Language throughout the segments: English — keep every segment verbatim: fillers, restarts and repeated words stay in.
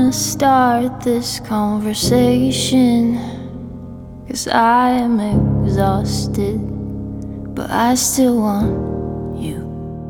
wanna start this conversation, 'cause I am exhausted, but I still want you.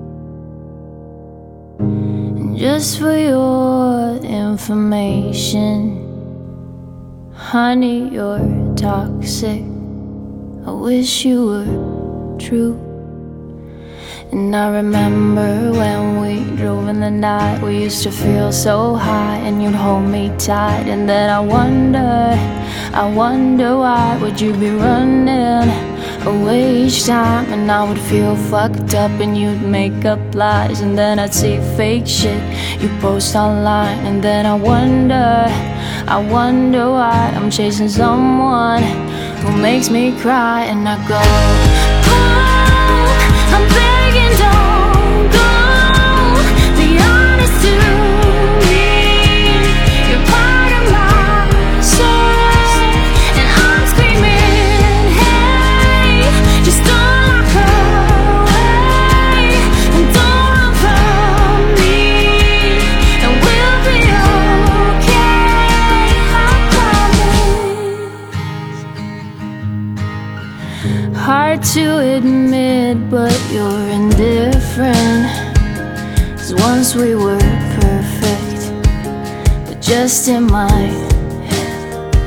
And just for your information, honey, you're toxic. I wish you were true. And I remember when we drove in the night, we used to feel so high, and you'd hold me tight. And then I wonder, I wonder why would you be running away each time? And I would feel fucked up and you'd make up lies. And then I'd see fake shit you post online. And then I wonder, I wonder why I'm chasing someone who makes me cry. And I go, oh, I'm begging, don't go. Be honest to me, you're part of my soul. And I'm screaming, hey, just don't walk away, and don't run from me, and we'll be okay, I promise. Hard to admit, but you're indifferent. 'Cause once we were perfect, but just in my head.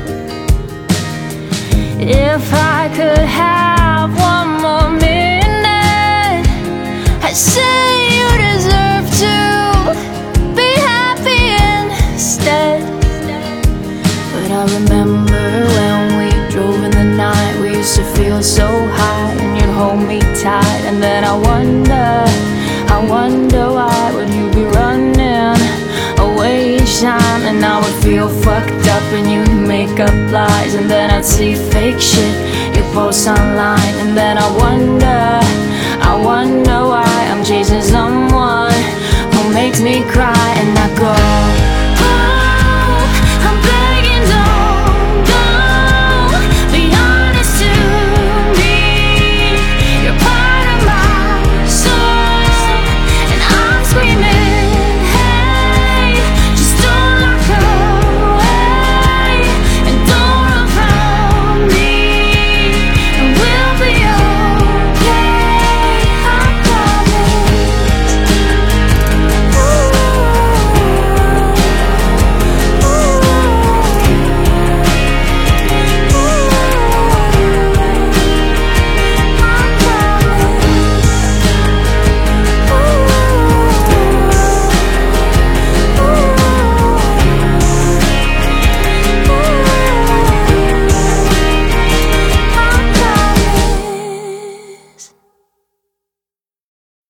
If I could have one more minute, I'd say you deserve to be happy instead. But I remember when we drove in the night, we used to feel so high, and you'd hold me tight. And then I wonder, I wonder why would you be running away each time? And I would feel fucked up and you'd make up lies. And then I'd see fake shit you post online. And then I wonder, I wonder why I'm chasing someone